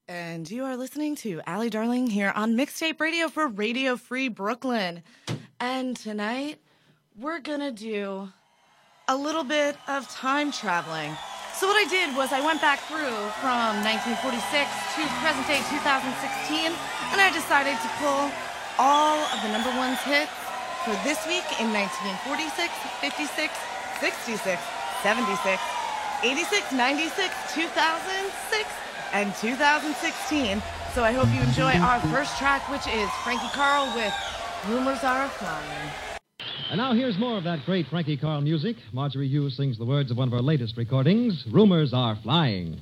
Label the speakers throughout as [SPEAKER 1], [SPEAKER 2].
[SPEAKER 1] And you are listening to Allie Darling here on Mixtape Radio for Radio Free Brooklyn. And tonight, we're gonna do a little bit of time traveling. So what I did was I went back through from 1946 to present day 2016, and I decided to pull all of the number ones hits for this week in 1946, 56, 66, 76, 86, 96, 2006, and 2016. So I hope you enjoy our first track, which is Frankie Carl with Rumors Are Flying.
[SPEAKER 2] And now here's more of that great Frankie Carl music. Marjorie Hughes sings the words of one of her latest recordings, Rumors Are Flying.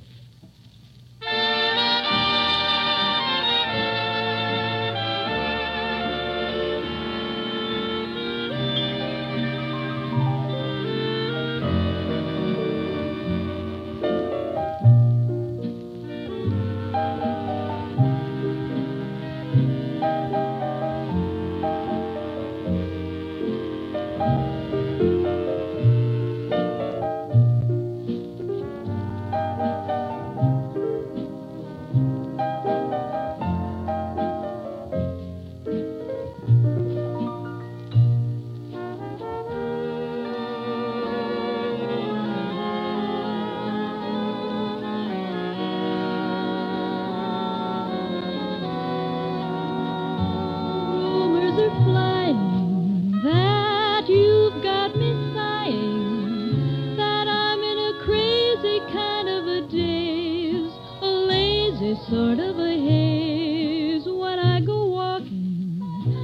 [SPEAKER 3] Sort of a haze when I go walking.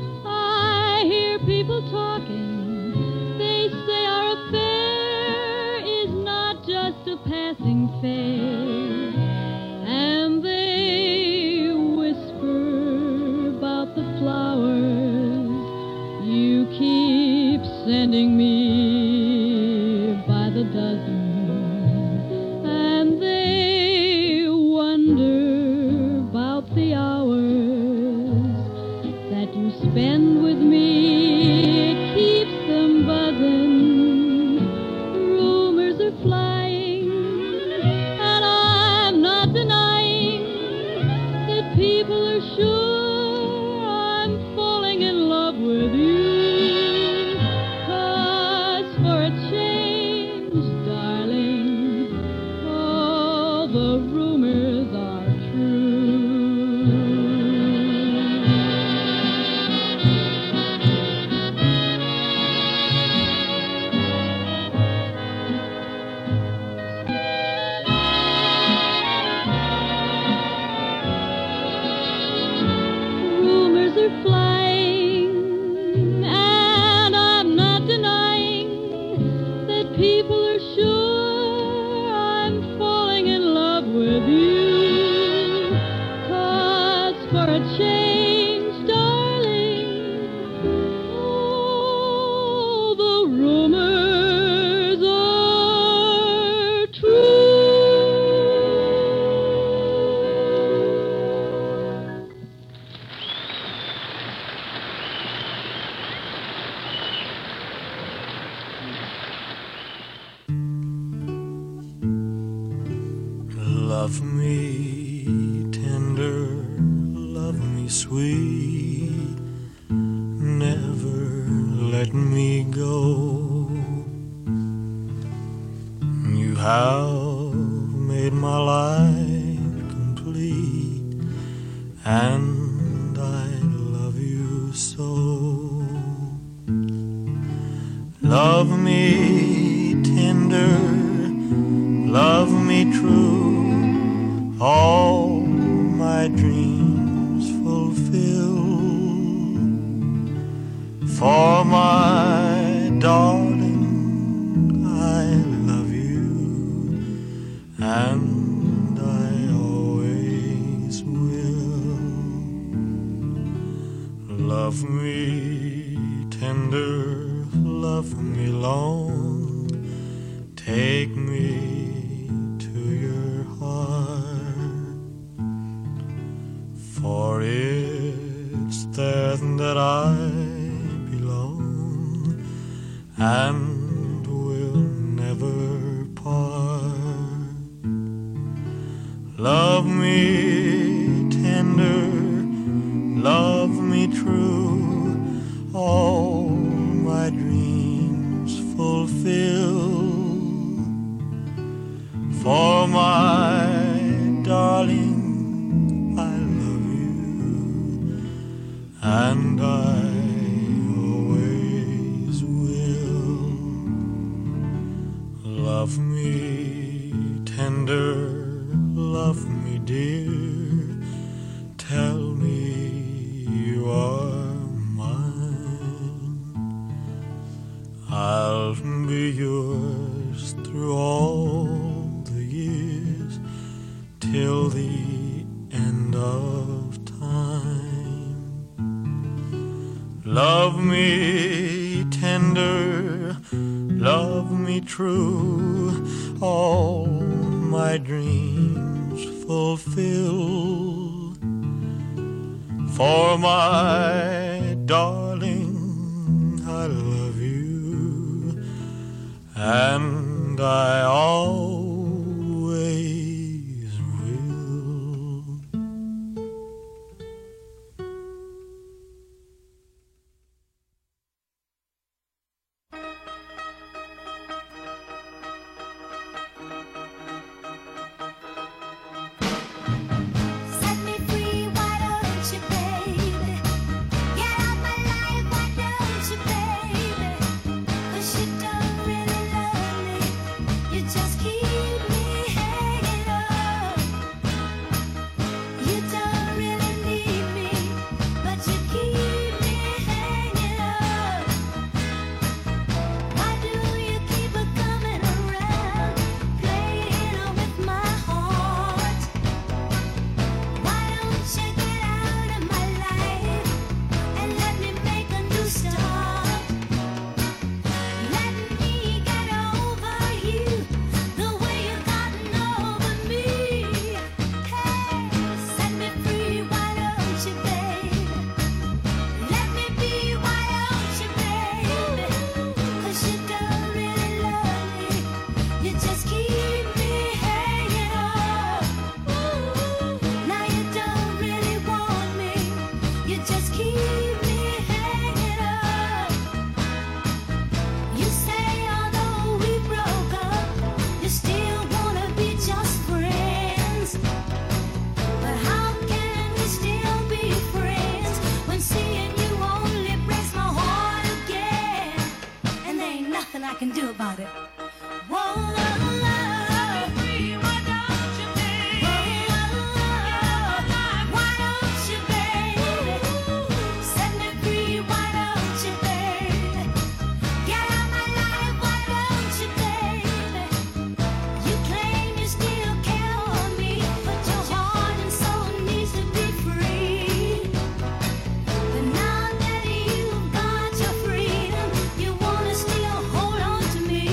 [SPEAKER 3] I hear people talking. They say our affair is not just a passing phase. And they whisper about the flowers you keep sending me by the dozen. And they wonder the hours that you spend with me. It keeps them buzzing. Rumors are flying, and I'm not denying that people are sure I'm falling in love with you. 'Cause for a change, darling, all the rumors are true. Flying, and I'm not denying that people are sure I'm falling in love with you. 'Cause for a change, darling, all the rumors are true.
[SPEAKER 4] Love me tender, love me sweet, never let me go. You have made my life complete, and I love you so. Love me tender, love me true, all my dreams fulfill. For my darling, I love you, and I always will. Love me tender, love me long, take me to your heart, for it's there that I belong and will never part. Love me true, all my dreams fulfill. For my darling, I love you, and I always will. Love me tender, love me dear, tell me you are mine. I'll be yours through all the years, till the end of time. Love me tender, love me true, all my dreams fulfill. For my darling, I love you, and I always will.
[SPEAKER 5] Set me free, why don't you, baby? Get out my life, why don't you, baby? 'Cause you don't really love me, you just keep me hanging up. You don't really need me, but you keep me hanging up. Why do you keep it coming around, playing with my heart? Why don't you get out of my life and let me make a new start? Let me get over you the way you've gotten over me. Hey, set me free, why don't you, baby? Let me be, why don't you, baby? 'Cause you don't really love me, you just keep me hanging up. Now you don't really want me, you just keep me hanging up. You say although we broke up, you still wanna be just friends. But how can we still be friends when seeing you only breaks my heart again? And there ain't nothing I can do about it. Whoa, love, love. Why don't you, baby? Why don't you, baby? Set me free, why don't you, baby? Get out my life, why don't you, baby? You claim you still care for me, but your heart and soul needs to be free. But now that you've got your freedom, you wanna still hold on to me.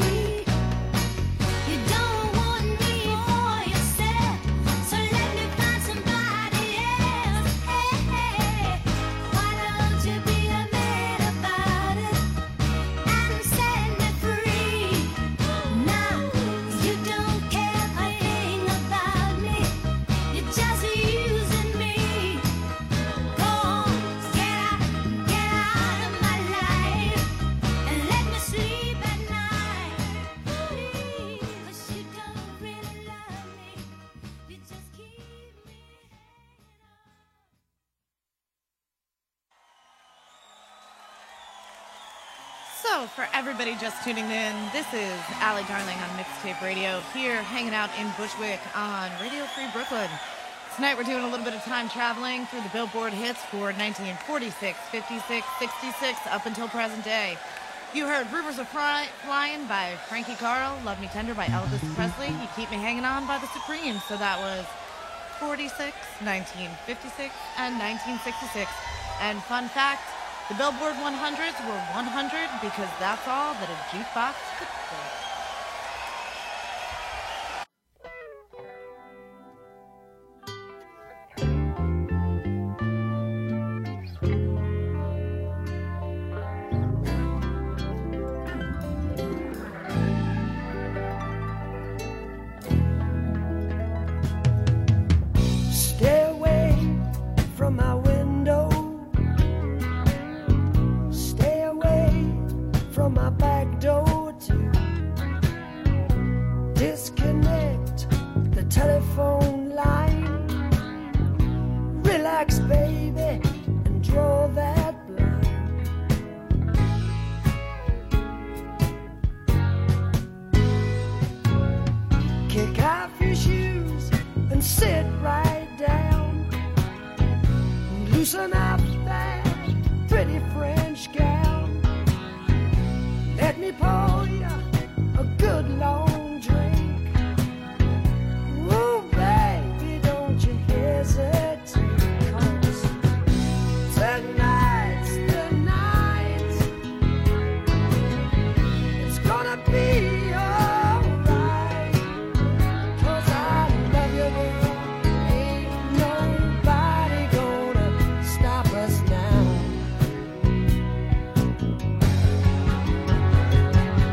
[SPEAKER 5] You don't want me for yourself, so let me find somebody else. Hey, hey, why don't you be a man about it and set me free? Now you don't care a thing about me, you're just using me. Go on, get out of my life and let me sleep at night. Please, 'cause you don't really love me, you just keep me hanging up.
[SPEAKER 1] So, for everybody just tuning in, this is Allie Darling on Mixtape Radio, here hanging out in Bushwick on Radio Free Brooklyn. Tonight we're doing a little bit of time traveling through the Billboard hits for 1946, 56, 66, up until present day. You heard Rumors of Flying by Frankie Carl, Love Me Tender by Elvis Presley, You Keep Me Hanging On by the Supremes. So that was 46, 1956, and 1966. And fun fact, the Billboard 100s were 100 because that's all that a jukebox could play.
[SPEAKER 6] Stay away from my window. disconnect the telephone line. Relax, baby, and draw that blind. Kick off your shoes and sit right down. Loosen up that pretty French gown. Let me pour you a good long drink. Oh, baby, don't you hesitate, 'cause tonight's the night. It's gonna be alright, 'cause I love you, girl. Ain't nobody gonna stop us now.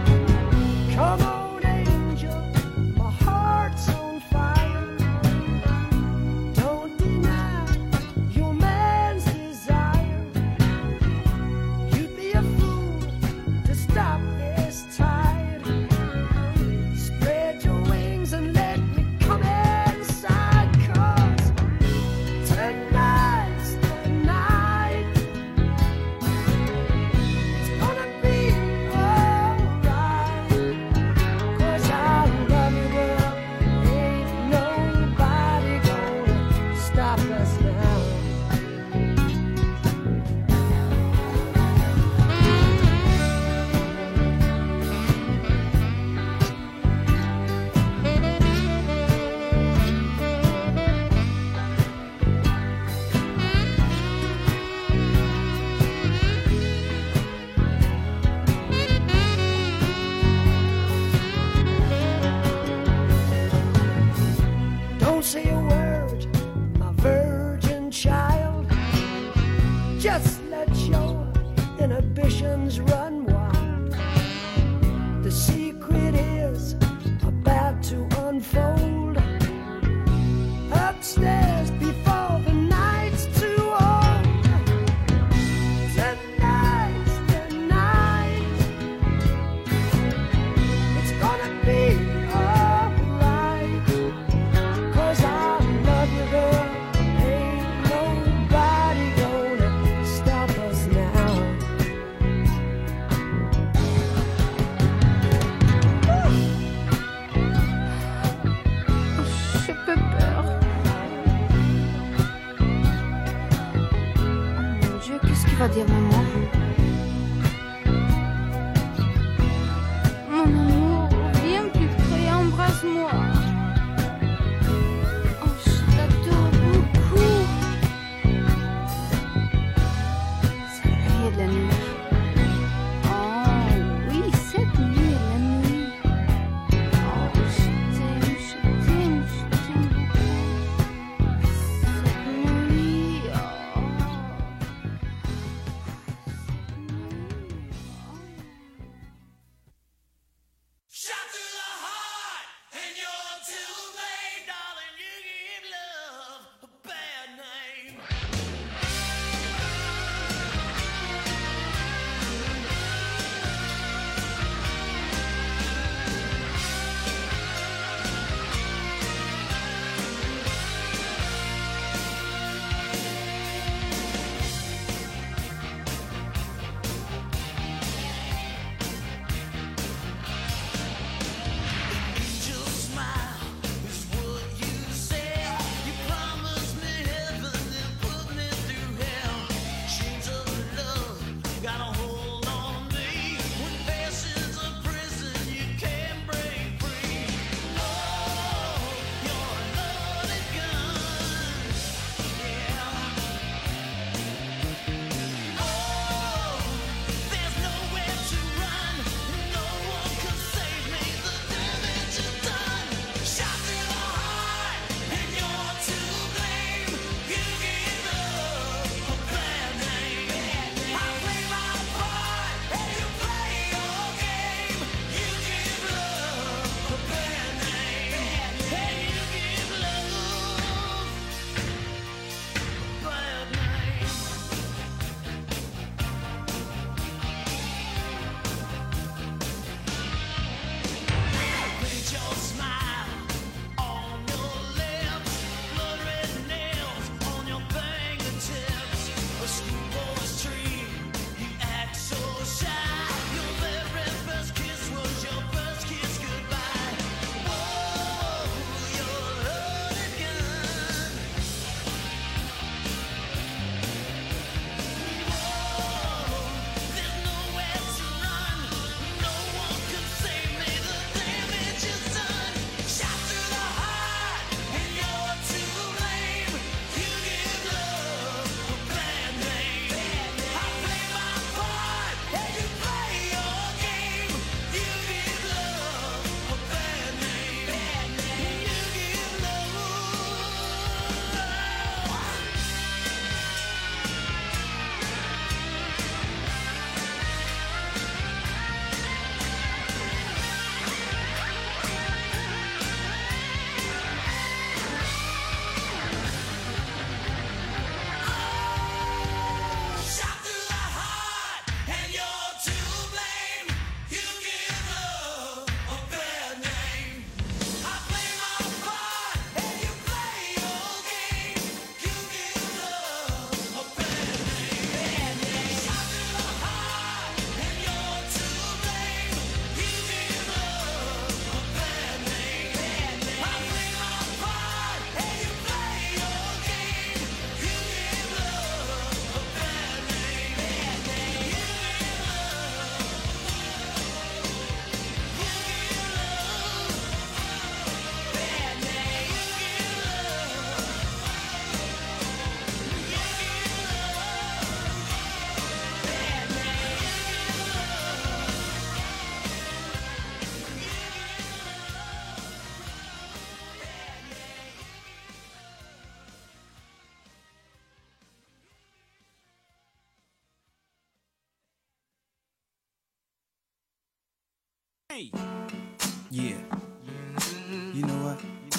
[SPEAKER 7] Yeah. You know what?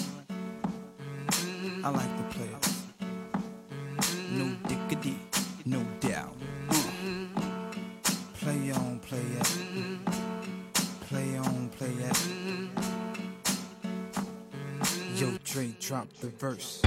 [SPEAKER 7] I like the players. No diggity, no doubt. Play on, play it. Play on, play it. Yo, Dre, drop the verse.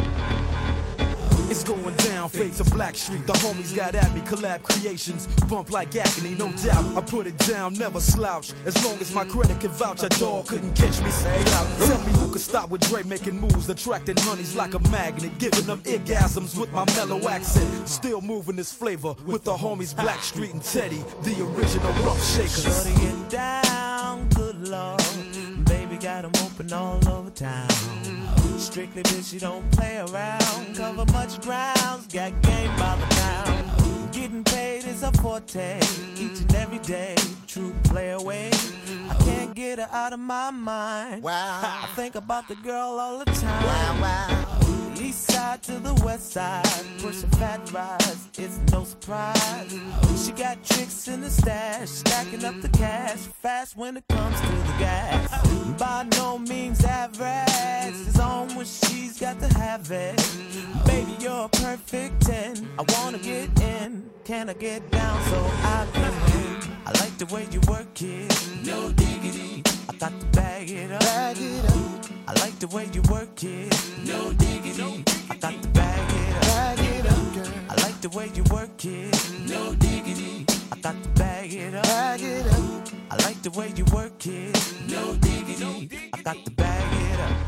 [SPEAKER 8] It's going down, fade to Black Street. The homies got at me, collab creations. Bump like agony, no doubt. I put it down, never slouch. As long as my credit can vouch, a dog couldn't catch me. Say out. Tell me who could stop with Dre making moves, attracting honeys like a magnet, giving them orgasms with my mellow accent. Still moving this flavor with the homies Black Street and Teddy, the original rough shakers.
[SPEAKER 9] Shorty get down, good lord. Baby got 'em open all over town. Strictly bitch, you don't play around. Cover much grounds, got game by the pound. Getting paid is a forte, each and every day. True play away. I can't get her out of my mind. Wow. I think about the girl all the time. Wow, wow. East side to the west side, pushing fat rides, it's no surprise. She got tricks in the stash, stacking up the cash, fast when it comes to the gas. By no means average, it's on when she's got to have it. Baby, you're a perfect 10, I wanna get in, can I get down so I can win? I like the way you work it, no diggity, I got to bag it up. Bag it up. I like the way you work it, no diggity, I got to bag it up. Bag it up, girl. I like the way you work it, no diggity, I got to bag it up. Bag it up. I like the way you work it, no diggity, I got to bag it up.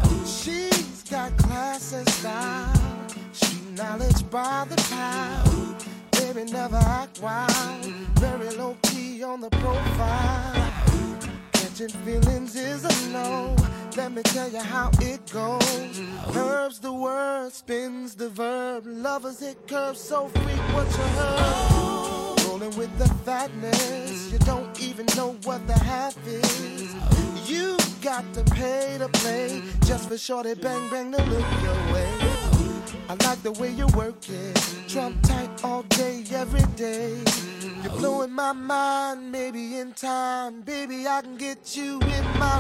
[SPEAKER 6] She's got class and style, street knowledge by the pound. Baby never act wild, very low key on the profile. Catching feelings is a no. Let me tell you how it goes. Herbs the word, spins the verb. Lovers hit curves so freak what you heard. Rolling with the fatness, you don't even know what the half is. You got to pay to play, just for shorty bang bang to look your way. I like the way you work it, Trump tight all day, every day. You're blowing my mind, maybe in time, baby, I can get you in my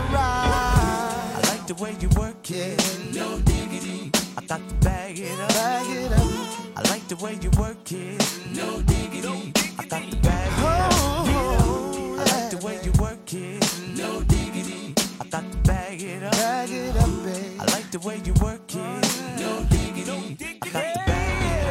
[SPEAKER 6] ride.
[SPEAKER 9] I like the way you work it, no diggity, I got to bag it up. Bag it up. I like the way you work it, no diggity, I got to bag it up. I like the way you work it, no diggity, I got to bag it up.
[SPEAKER 6] Bag it up, babe.
[SPEAKER 9] I like the way you work it, no diggity, I got to bag it up.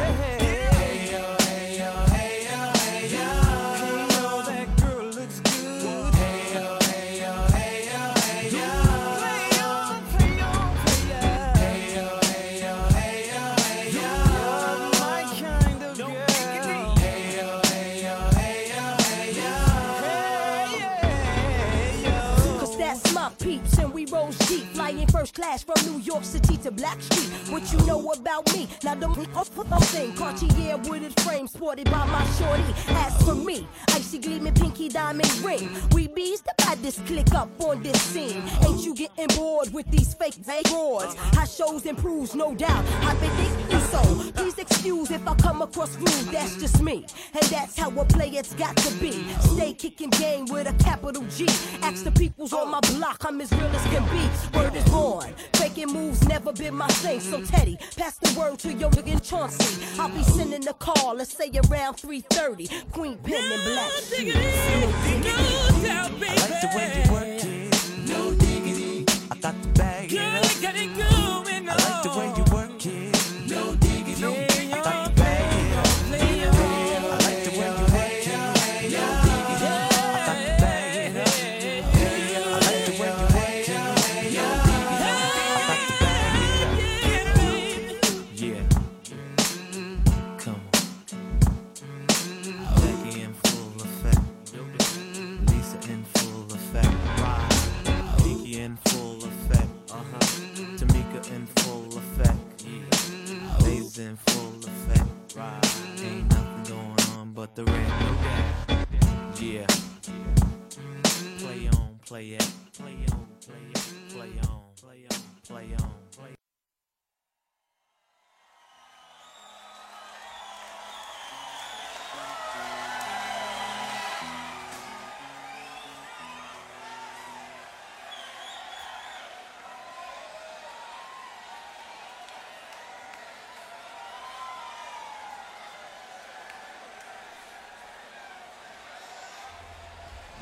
[SPEAKER 10] Rose Jeep, flying first class from New York City to Black Street. What you know about me? Now the thing, Cartier wooded frame sported by my shorty. As for me, icy gleaming pinky diamond ring. We bees the baddest click up on this scene. Ain't you getting bored with these fake broads? How shows improves, no doubt. I think you so. Please excuse if I come across rude. That's just me, and that's how a player's got to be. Stay kicking game with a capital G. Ask the peoples on my block, I'm as real as can be. Word is born, faking moves never been my thing. So Teddy, pass the word to your nigga Chauncey. I'll be sending a call, let's say around 3:30. Queen Pen and Black Street.
[SPEAKER 9] I like the way you work it, no diggity, I got to bag it up. I like the way you work it, no diggity, I got to bag it up. I like the way you work it, no diggity, I got to bag it up. I like the way you work it, no diggity, I got to bag it up. Yeah, come on. Jackie in full effect, Lisa in full effect, Nikki in full effect, Tamika in full effect, Lays in full effect, ain't nothing going on but the rain. Yeah, play on, play it, play on, play it, play on, play on, play on.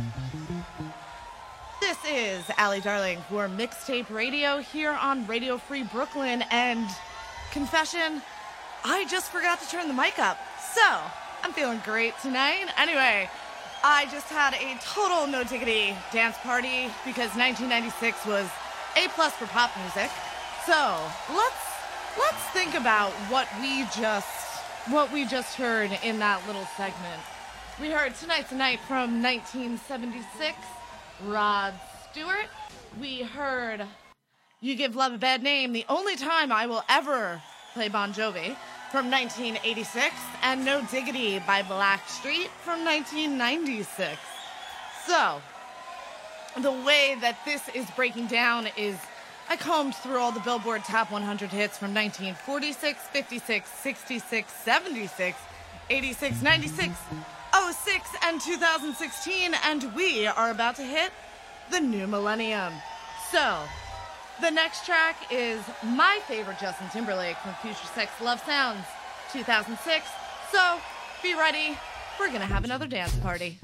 [SPEAKER 1] This is Allie Darling for Mixtape Radio here on Radio Free Brooklyn. And confession, I just forgot to turn the mic up. So, I'm feeling great tonight. Anyway, I just had a total no diggity dance party because 1996 was A+ for pop music. So, let's think about what we just heard in that little segment. We heard Tonight's the Night from 1976, Rod Stewart. We heard You Give Love a Bad Name, The Only Time I Will Ever Play Bon Jovi, from 1986, and No Diggity by Blackstreet from 1996. So, the way that this is breaking down is I combed through all the Billboard Top 100 hits from 1946, 56, 66, 76, 86, 96, 06, and 2016, and we are about to hit the new millennium. So, the next track is my favorite Justin Timberlake from Future Sex Love Sounds, 2006. So, be ready. We're gonna have another dance party.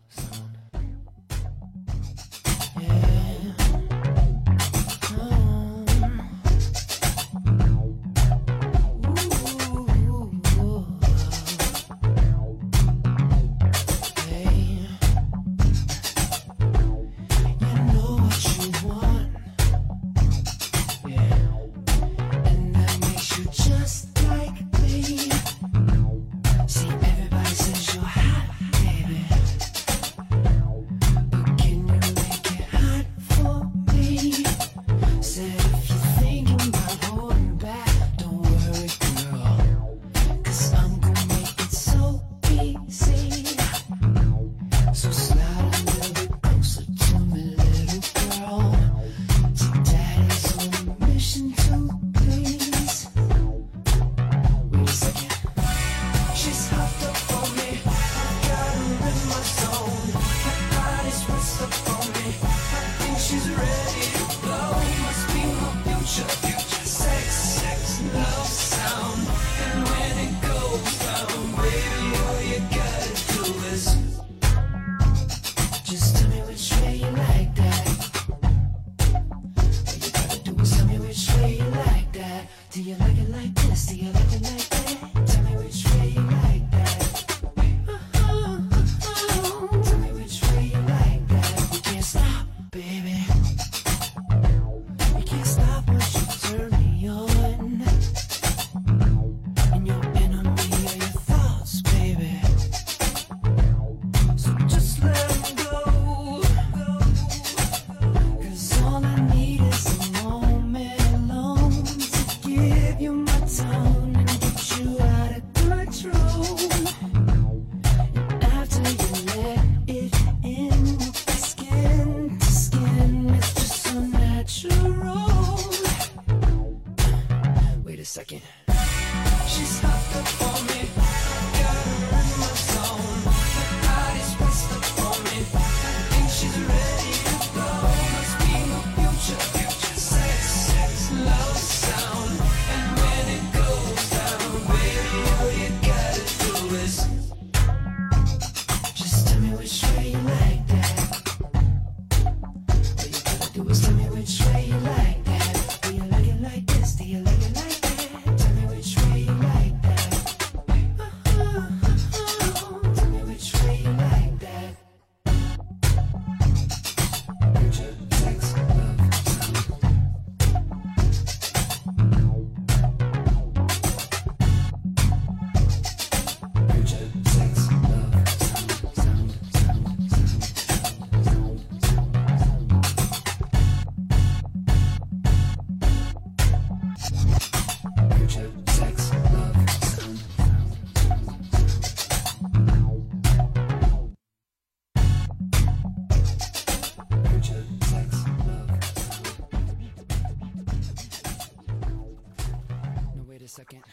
[SPEAKER 11] Second.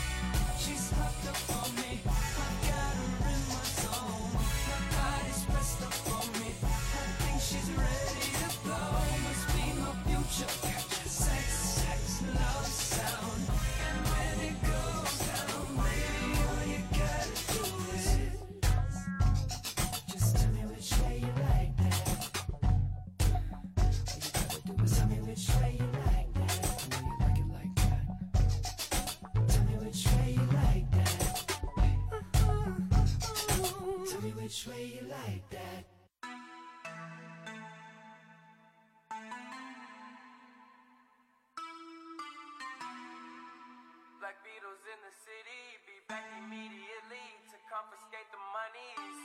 [SPEAKER 9] She's hooked up on me. I got her in my zone. My body's pressed up on me. I think she's ready to go. Must be my future. Sex, love sound. And when it goes down, baby, all you gotta do is just tell me which way you like
[SPEAKER 11] Beatles in the city, be back immediately to confiscate the monies.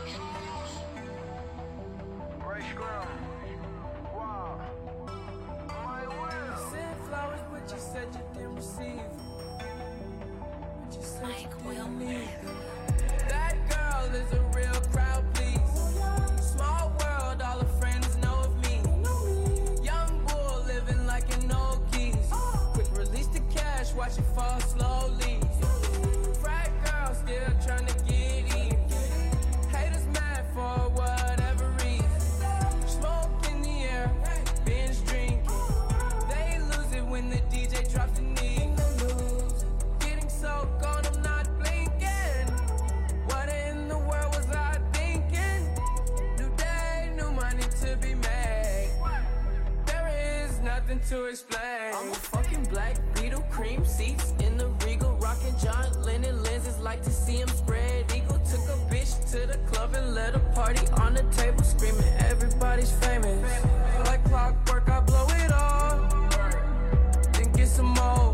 [SPEAKER 11] Ray Scrum. Wow. My will. You sent flowers, but you said you didn't receive. But you said you didn't need them. That girl is a real crowd, please. Small world, all her friends know of me. Young bull living like an old geese. Quick release the cash, watch it fall slowly. Frat girl still trying to get in. Haters mad for whatever reason. Smoke in the air, binge drinking. They lose it when the DJ drops the knee. Getting so gone, I'm not blinking. What in the world was I thinking? New day, new money to be made. There is nothing to explain. I'm a fucking black Beetle, cream seats in the Regal, rocking John Lennon lenses, like to see him spread eagle. Took a bitch to the club and let a party on the table, screaming everybody's famous. Like clockwork, I blow it all, then get some more.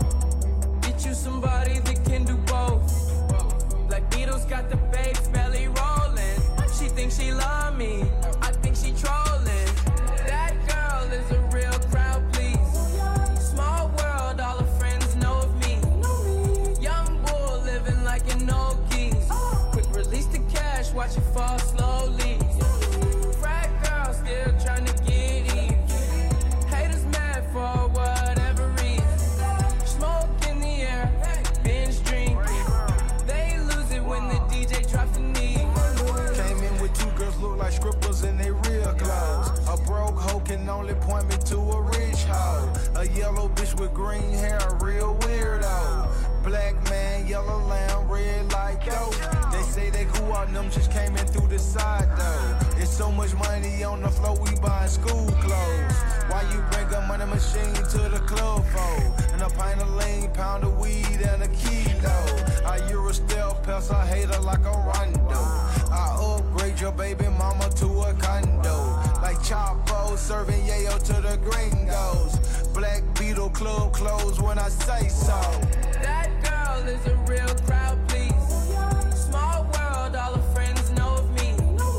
[SPEAKER 11] Get you somebody that can do both. Black Beatles got the babes belly rolling. She thinks she love me, I think she trolling. That girl is a real crowd, please. Small world, all her friends know of me. Young bull living like an old geese. Quick release the cash, watch it fall slowly. Frat girl still trying to get in. Haters mad for whatever reason. Smoke in the air, binge drinking. They lose it when the DJ drops the knee.
[SPEAKER 6] Came in with two girls look like scribbles in they real clothes. A broke hoe can only point me to a rich hoe. A yellow bitch with green hair, a real weirdo. Black man, yellow lamb, red like dope. They say they who are them just came in through the side though. It's so much money on the floor, we buying school clothes. Why you bring a money machine to the club for? And a pint of lean, pound of weed, and a kilo. I Euro stealth pest, I hate her like a rondo. I upgrade your baby mama to a condo. Like Chapo serving yayo to the gringos. Black Beetle club close when I say so.
[SPEAKER 11] That girl is a real crowd, please. Small world, all her friends know of me.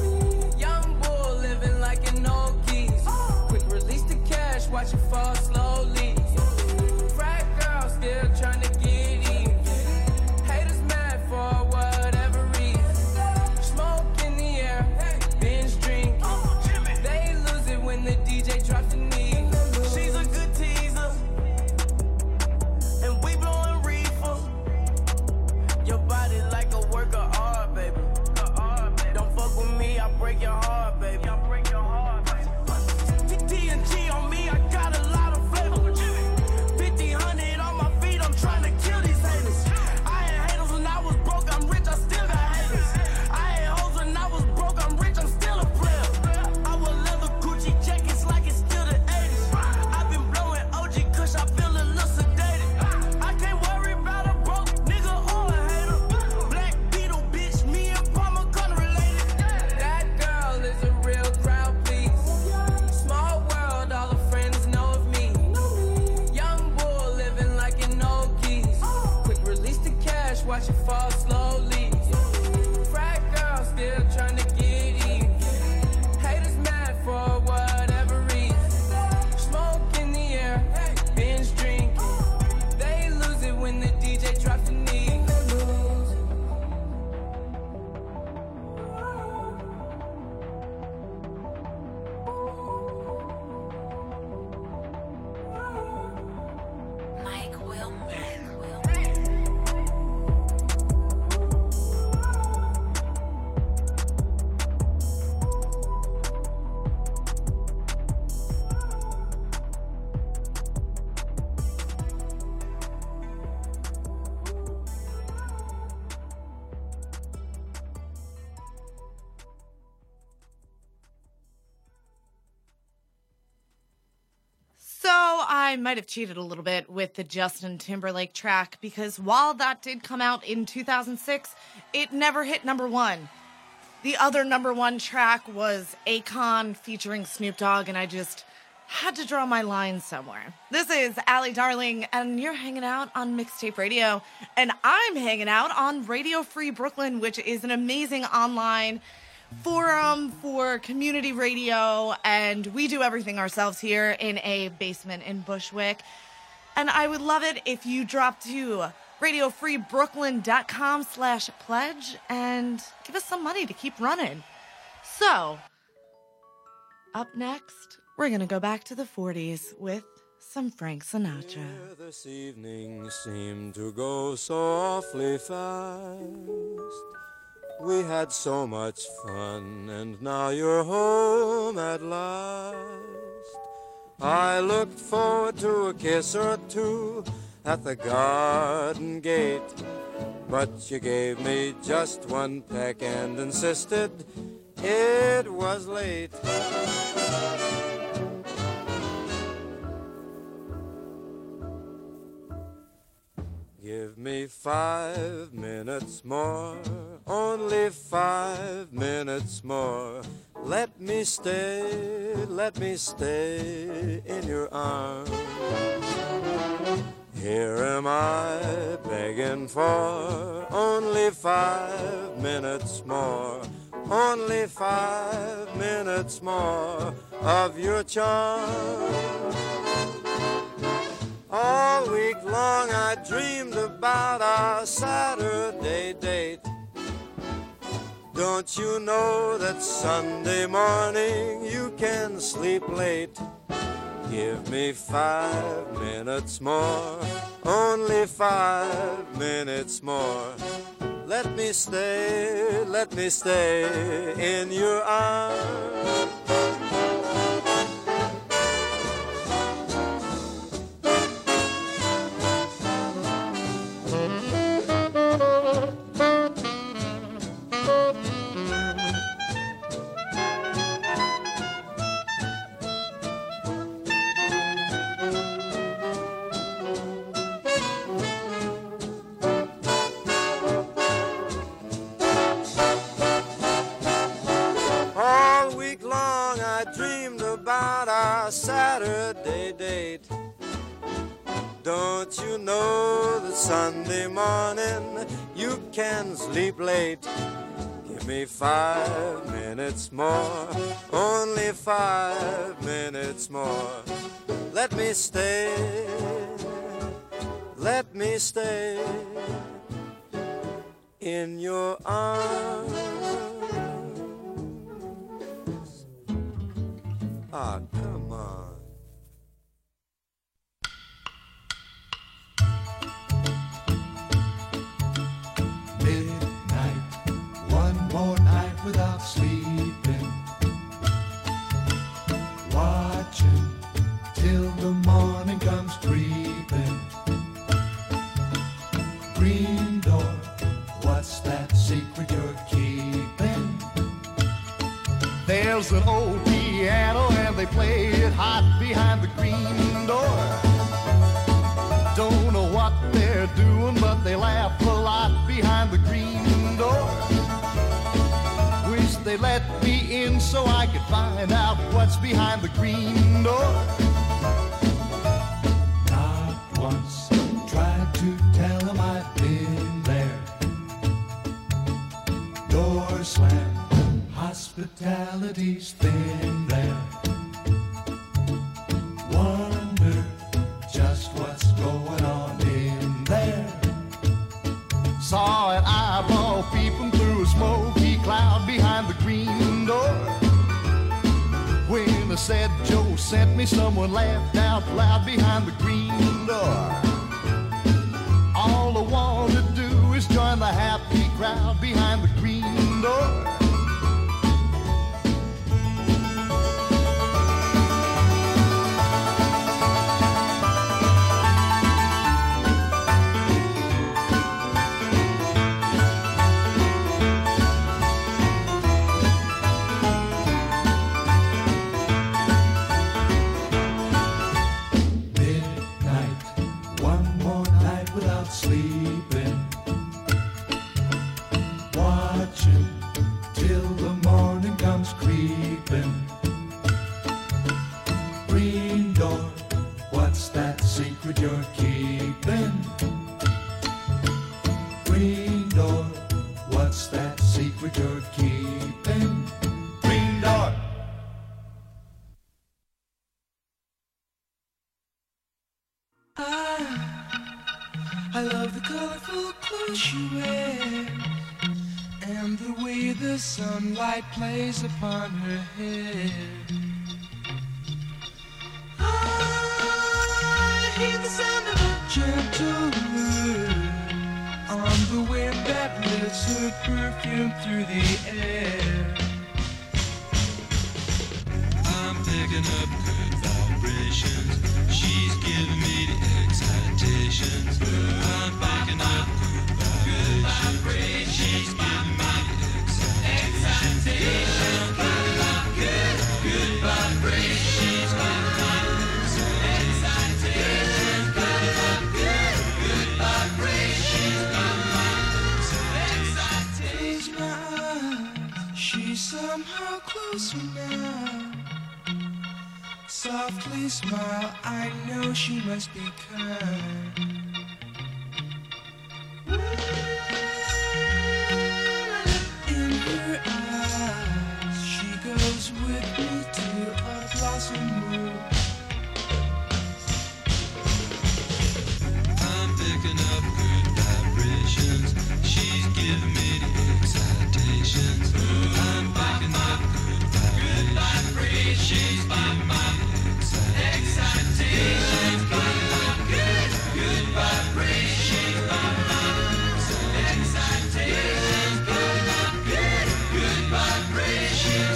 [SPEAKER 11] Young bull living like an old geese. Quick release the cash, watch it fall slowly. Frat girl still trying to get in. Haters mad for whatever reason. Smoke in the air, binge drinking. They lose it when the DJ drops the knee. She's a good teaser, and we blowing reefer. Your body like a work of art, baby. Don't fuck with me, I break your heart, baby. T&G on me, I got a lot of flavor. 1,500 on my feet, I'm trying to kill these haters. I had haters when I was broke, I'm rich, I still got haters. I had hoes when I was broke, I'm rich, I'm still a player. I wear leather Gucci jackets like it's still the 80s. I've been blowing OG Kush, I feel a little sedated. I can't worry about a broke nigga or a hater. Black Beetle, bitch, me and Palmer gun related. That girl is a real crowd, please. Small world, all her friends know of me. Young bull living like an old geese. Quick release the cash, watch it fall slowly. Frat girl still trying to get in. Haters mad for whatever reason. Smoke in the air, binge drinking. They lose it when the DJ drops the knee. Mike Wilmer.
[SPEAKER 1] So I might have cheated a little bit with the Justin Timberlake track because while that did come out in 2006, it never hit number one. The other number one track was Akon featuring Snoop Dogg, and I just Had to draw my line somewhere. This is Allie Darling, and you're hanging out on Mixtape Radio, and I'm hanging out on Radio Free Brooklyn, which is an amazing online forum for community radio, and we do everything ourselves here in a basement in Bushwick. And I would love it if you drop to radiofreebrooklyn.com/pledge and give us some money to keep running. So, up next, we're going to go back to the 40s with some Frank Sinatra.
[SPEAKER 4] This evening seemed to go so awfully fast. We had so much fun, and now you're home at last. I looked forward to a kiss or two at the garden gate, but you gave me just one peck and insisted it was late. Give me 5 minutes more, only 5 minutes more. Let me stay in your arms. Here am I begging for only 5 minutes more, only 5 minutes more of your charm. All week long I dreamed about our Saturday date. Don't you know that Sunday morning you can sleep late? Give me 5 minutes more, only 5 minutes more. Let me stay in your arms. Saturday date. Don't you know that Sunday morning you can sleep late? Give me 5 minutes more, only 5 minutes more. Let me stay in your arms. Ah, come on.
[SPEAKER 12] Midnight, one more night without sleeping. Watching till the morning comes creeping. Green door, what's that secret you're keeping?
[SPEAKER 13] There's an old piano and they play it hot behind the green door. Don't know what they're doing, but they laugh a lot behind the green door. Wish they let me in so I could find out what's behind the green door.
[SPEAKER 12] Not once tried to tell them I've been there. Door slammed, hospitality's thin there. Wonder just what's going on in there.
[SPEAKER 13] Saw an eyeball peeping through a smoky cloud behind the green door. When I said Joe sent me, someone laughed out loud behind the green door. All I want to do is join the happy crowd behind the green door.
[SPEAKER 12] Sleeping, watching What's that secret you're keeping? Green door. What's that secret you're keeping? Green door.
[SPEAKER 11] I love the colorful clothes you wear and the way the sunlight plays upon her hair. I hear the sound of a gentle word on the wind that lifts her perfume through the air. I'm picking up good vibrations. She's giving me the excitations. I'm picking up good vibrations. She's giving me the excitations. I'm picking up good vibrations. She's giving me the excitations. Picking up good vibrations. Close my eyes. She's somehow closer now. Softly smile, I know she must be kind. In her eyes, she goes with me to a blossom room. I'm picking up good vibrations. She's giving me the excitations. I'm picking up good vibrations. She's giving me excitations, good vibrations, excitations, good vibrations,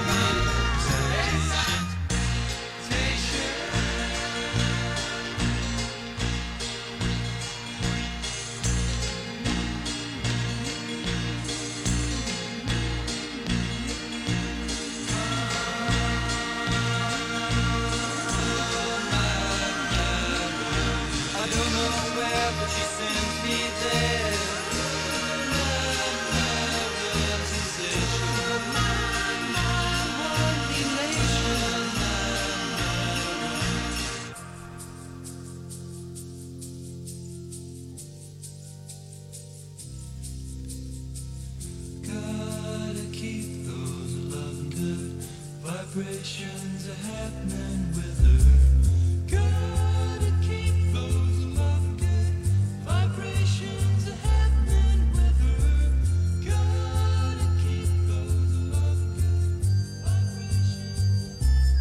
[SPEAKER 11] I don't know where, but she sends me there. Love, sensation. One elation. Gotta keep those loving good vibrations happening with her. Gotta keep those loving good vibrations happening with her. Gotta keep those loving good vibrations.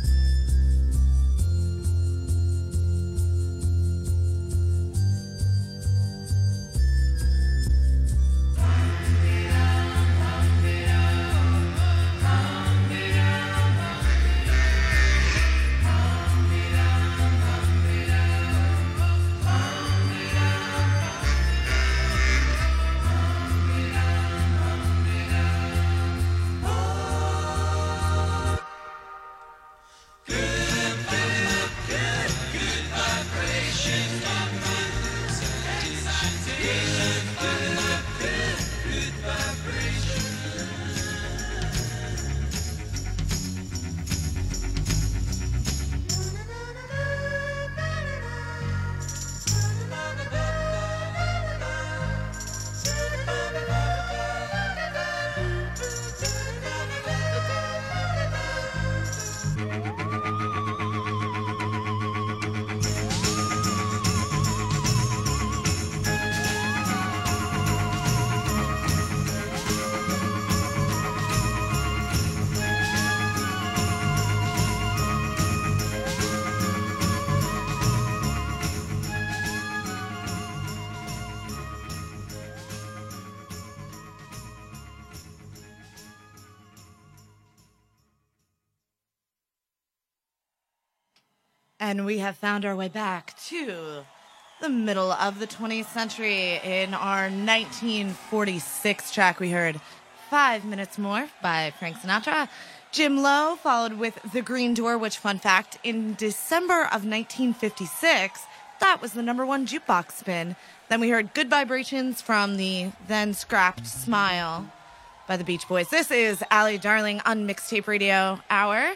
[SPEAKER 1] And we have found our way back to the middle of the 20th century. In our 1946 track, we heard 5 Minutes More by Frank Sinatra. Jim Lowe followed with The Green Door, which, fun fact, in December of 1956, that was the #1 jukebox spin. Then we heard Good Vibrations from the then scrapped Smile by the Beach Boys. This is Allie Darling on Mixtape Radio Hour.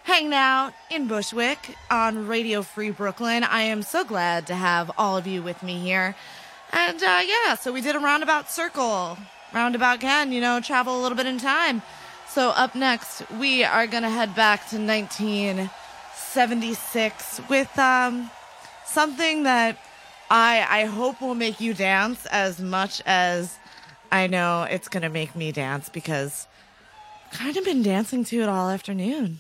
[SPEAKER 1] hanging out in Bushwick on Radio Free Brooklyn. I am so glad to have all of you with me here. And so we did a roundabout circle. Roundabout can, travel a little bit in time. So up next, we are going to head back to 1976 with something that I hope will make you dance as much as I know it's going to make me dance, because I've kind of been dancing to it all afternoon.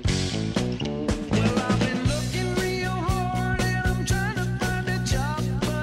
[SPEAKER 11] Well, I've been looking real hard and I'm trying to find a job.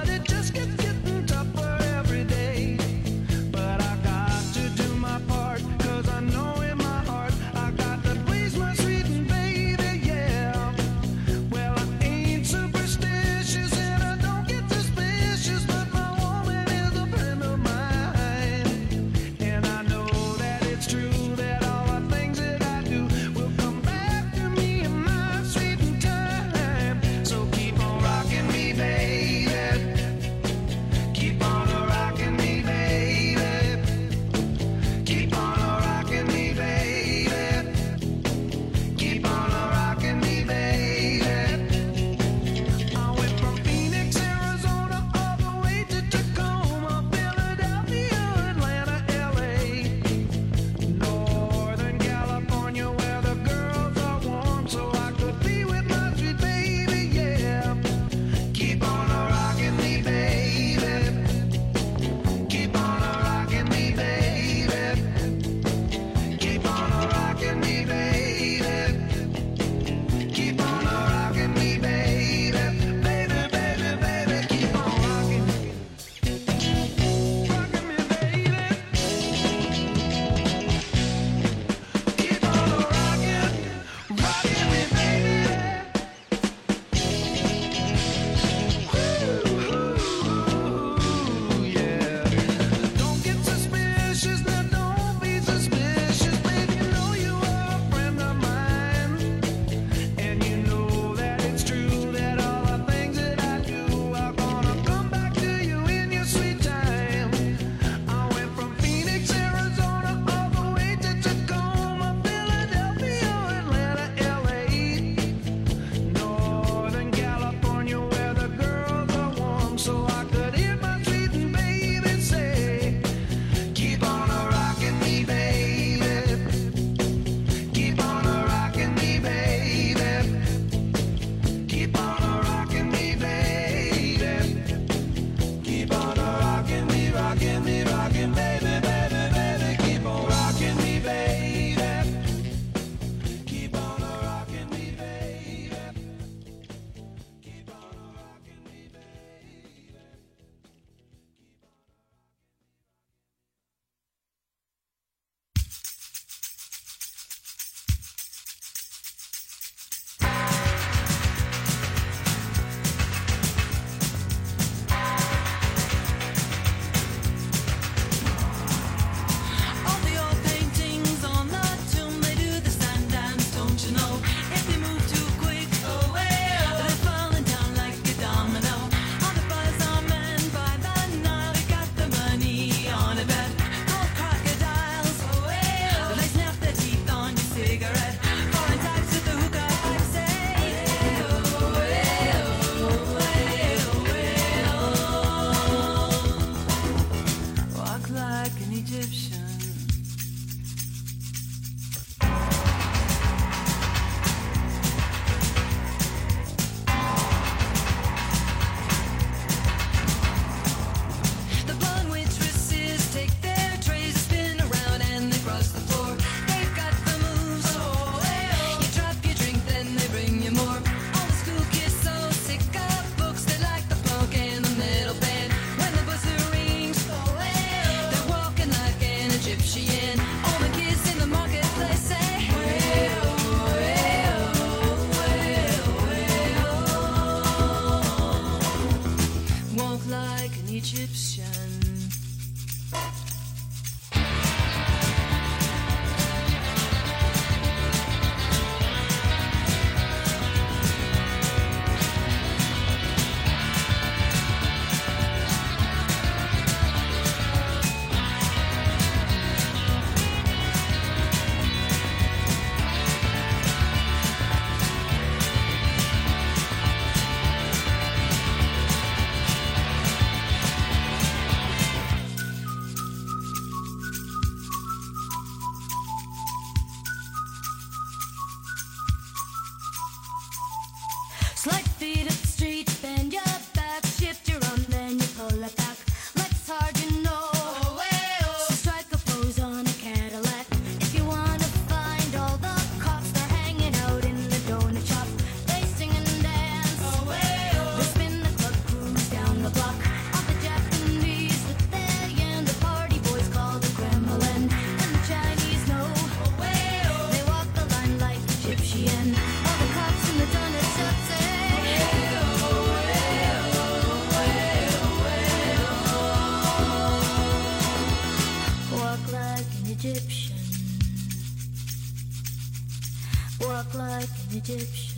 [SPEAKER 5] Egyptian.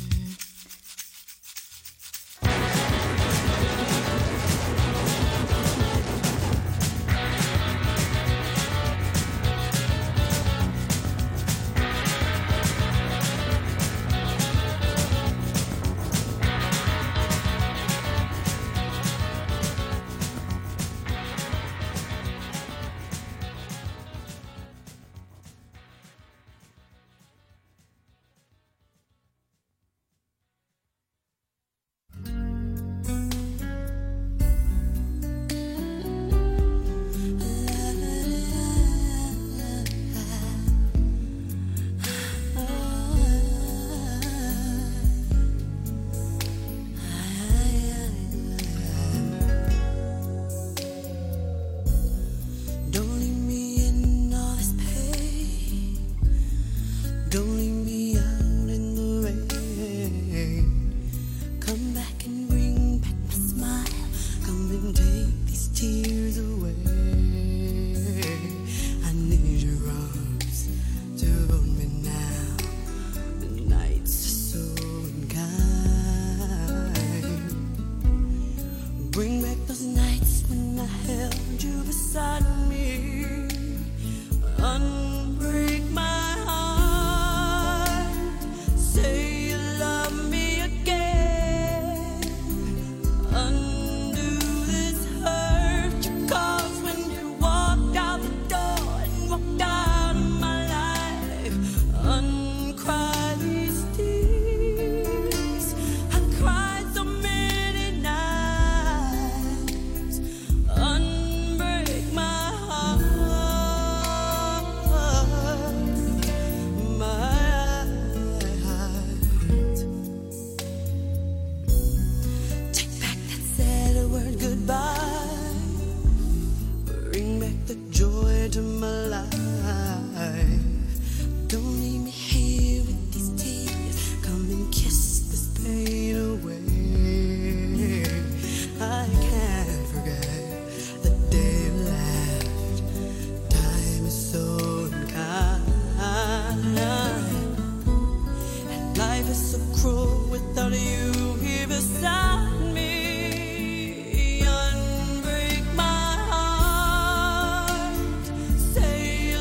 [SPEAKER 14] Don't leave me in all this pain. Don't leave me out in the rain. Come back and bring back my smile. Come and take these tears away. I need your arms to hold me now. The nights are so unkind. Bring back those nights when I held you beside me. Unbreak my heart. Say you love me again. Undo this hurt you caused when you walked out the door and walked out of my life. Uncry these tears. I cried so many nights. Unbreak my heart. My heart. Take back that sad word goodbye. Bring back the joy to my life. Don't leave me here with these tears. Come and kiss this pain away. I can't forget the day you left. Time is so unkind. And life is so cruel without you here beside me. Unbreak my heart. Say you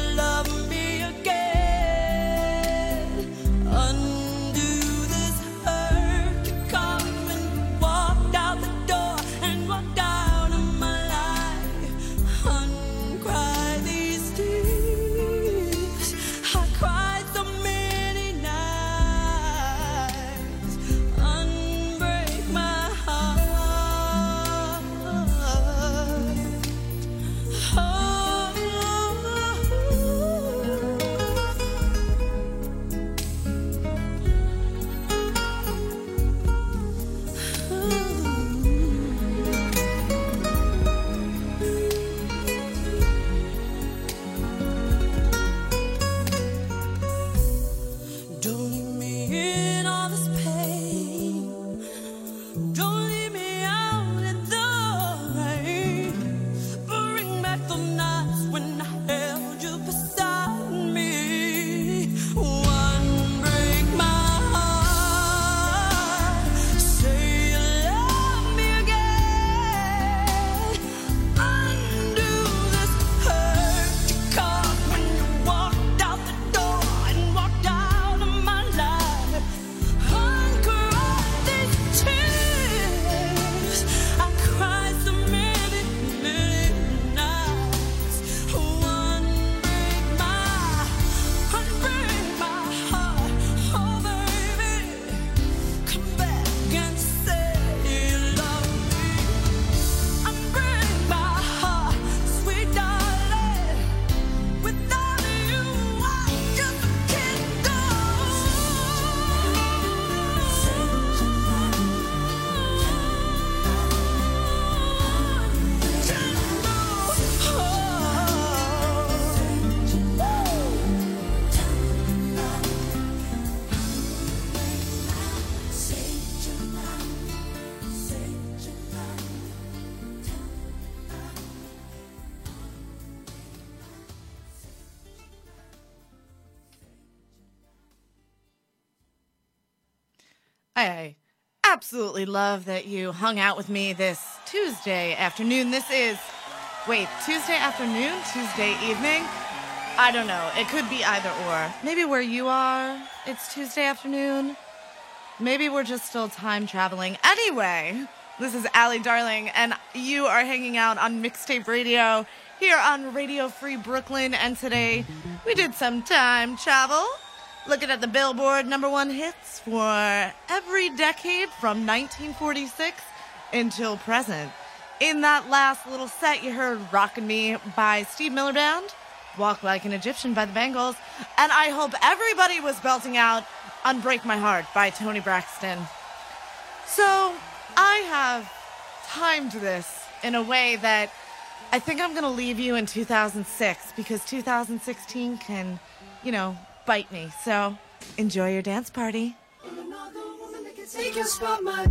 [SPEAKER 1] I absolutely love that you hung out with me this Tuesday afternoon. Tuesday afternoon? Tuesday evening? I don't know. It could be either or. Maybe where you are, it's Tuesday afternoon. Maybe we're just still time traveling. Anyway, this is Allie Darling, and you are hanging out on Mixtape Radio here on Radio Free Brooklyn. And today, we did some time travel, looking at the Billboard #1 hits for every decade from 1946 until present. In that last little set, you heard Rockin' Me by Steve Miller Band, Walk Like an Egyptian by the Bangles, and I hope everybody was belting out Unbreak My Heart by Toni Braxton. So I have timed this in a way that I think I'm going to leave you in 2006 because 2016 can, bite me. So enjoy your dance party.
[SPEAKER 5] Take your spot, my.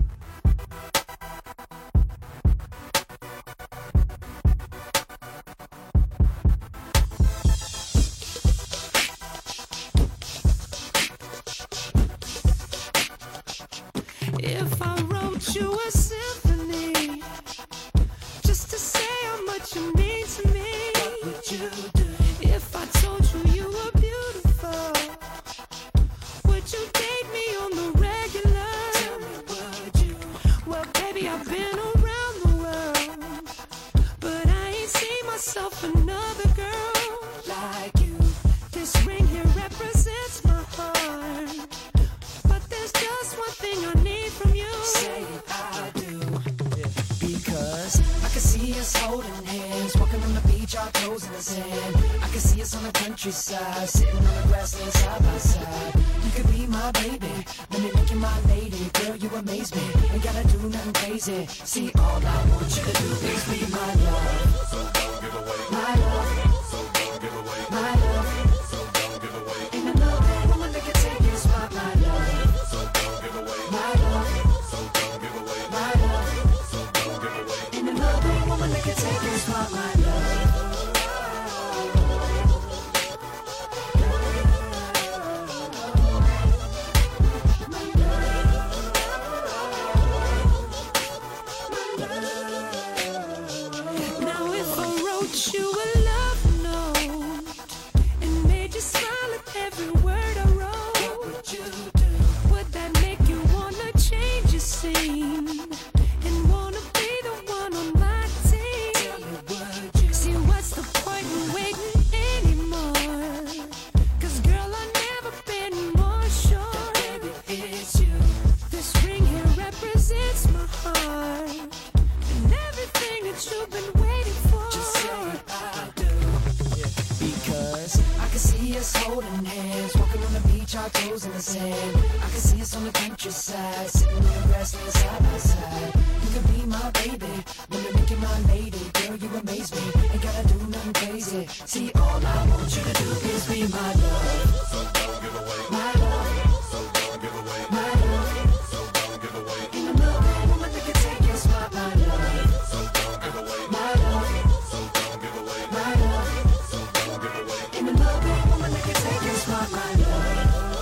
[SPEAKER 14] If I wrote you a symphony just to say how much you mean to me, what would you do? If I told you you were beautiful, would you date me on the regular? Tell me, would you? Well, baby, I've been around the world, but I ain't seen myself another girl like you. This ring here represents my heart, but there's just one thing I need from you. Say I do. Because I can see us holding hands, walking on the beach, our toes in the sand. I can see us on the countryside, sitting on the grassland side by side. You could be my baby, let me make you my lady. Girl, you amaze me, ain't gotta do nothing crazy. See, all I want you to do is be my love. So don't give away my love. So don't give away my love. So don't give away. Ain't another woman that can take your spot, my love. So don't give away my love. So don't give away my love. So don't give away. Ain't another woman that can take your spot, my love. Now if I wrote you a love note and made you smile at every word I wrote, what would you do? Would that make you wanna change your scene and wanna be the one on my team? Tell me, would you? See, what's the point in waiting anymore? 'Cause girl, I've never been more sure that baby, it's you. This ring here represents my heart and everything that you've been waiting for. Just say I do. Because I can see us holding hands, walking on the beach, our toes in the sand. I can see us on the countryside, sitting on the grassland side by side. You could be my baby, let me make you my lady. Girl, you amaze me, ain't gotta do nothing crazy. See, all I want you to do is be my love. So don't give away my love. So don't give away my love. So don't give away. Ain't another woman that can take your spot, my love. So don't give away my love. So don't give away my love. So don't give away. Ain't another woman that can take your spot, my love.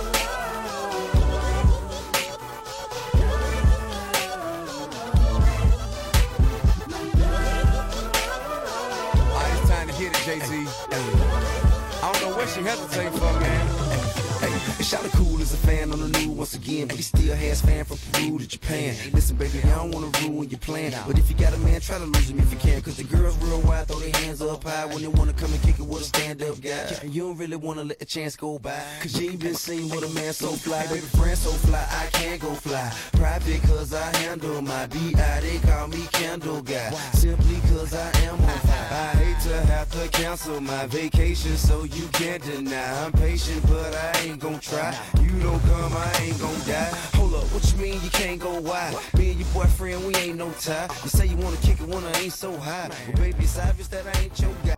[SPEAKER 15] It's time to hit it, Jay-Z. I don't know what she hesitating for, man.
[SPEAKER 16] Hey, Shawty cool as a fan on the news once again, but he still has fan from Peru to Japan. Listen, baby, I don't wanna ruin your plan, but if you got a man, try to lose him if you can. 'Cause the girls real wide, throw their hands up high when they wanna come and kick it with a stand-up guy. And you don't really wanna let the chance go by, 'cause you ain't been seen with a man so fly. Baby, friend so fly, I can't go fly. Private 'cause I handle my B.I. They call me Candle Guy, simply 'cause I am on fire.
[SPEAKER 15] I hate to have to cancel my vacation, so you can't deny. I'm patient, but I ain't gon' try. You don't come, I ain't gon' die.
[SPEAKER 16] Hold up, what you mean you can't go wide? Me and your boyfriend, we ain't no tie. You say you wanna kick it when I ain't so high. Well, baby, it's obvious that I ain't your guy.